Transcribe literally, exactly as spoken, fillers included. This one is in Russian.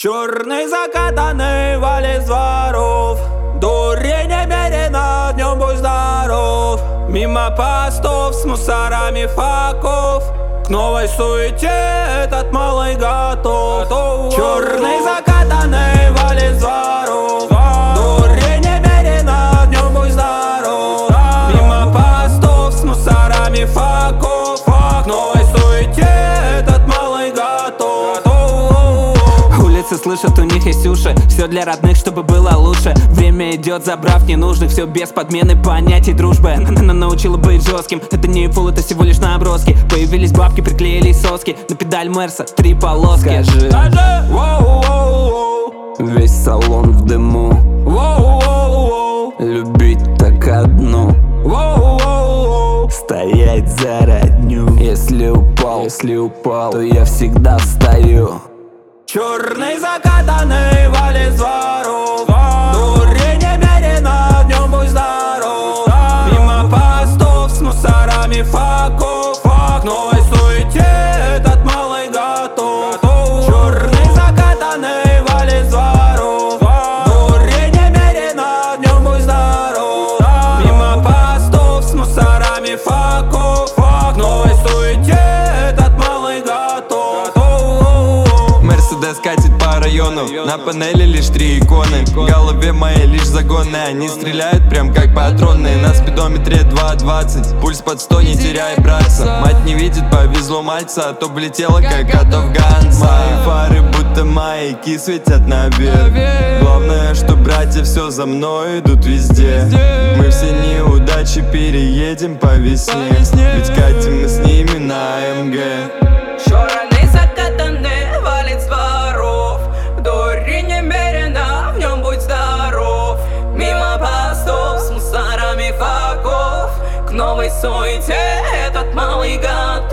Черный закатанный валит с дворов, дури немерено, днем будь здоров. Мимо постов с мусорами факов, к новой суете этот малый готов. Черный закатанный валит с дворов, дури немерено, днем будь здоров. Мимо постов с мусорами факов, к новой суете этот малый готов. Улицы слышат, у них есть уши, все для родных, чтобы было лучше. Время идет, забрав ненужных, все без подмены понятий дружбы. Она научила быть жестким, это не фул, это всего лишь наброски. Появились бабки, приклеились соски, на педаль Мерса три полоски. Скажи, весь салон в дыму, любить так одну, стоять за родню. Если упал, если упал, то я всегда встаю. Черный закатанный валит с дворов, дури немерено, днем будь здоров. Мимо постов с мусорами факов, к новой суете этот малый готов. Черный закатанный валит с дворов, дури немерено, днем будь здоров. Мимо постов с мусорами факов, к новой суете этот малый готов. Мерседес катит по району, на панели лишь три иконы. В голове моей лишь загоны, они стреляют прям как патроны. На спидометре два двадцать, пульс под сто, не теряй, братца. Мать не видит, повезло мальца, а то влетела как от афганца. Мои фары будто маяки светят наверх. Главное, что братья все за мной идут везде. Мы все неудачи переедем по весне, ведь катим мы с ними на МГ. Черный закатанный валит с дворов, дури немерено, в нем будь здоров. Мимо постов с мусорами факов, к новой суете этот малый готов.